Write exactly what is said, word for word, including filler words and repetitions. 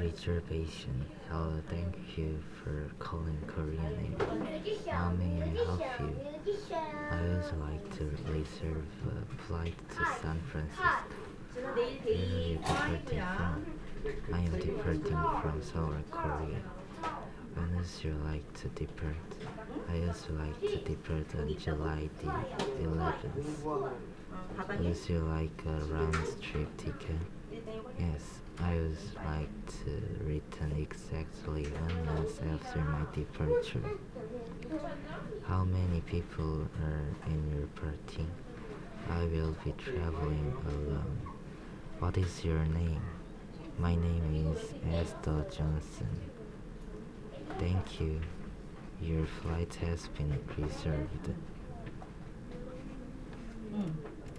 Reservation. Hello, thank you for calling Korean Air. How may I help you? I would like to reserve a flight to San Francisco. Where are you departing from? I am departing from Seoul, Korea. When would you like to depart? I would like to depart on July the eleventh. Would you like a round trip ticket? Yes, I would like to return exactly one month after my departure. How many people are in your party? I will be traveling alone. What is your name? My name is Esther Johnson. Thank you. Your flight has been reserved.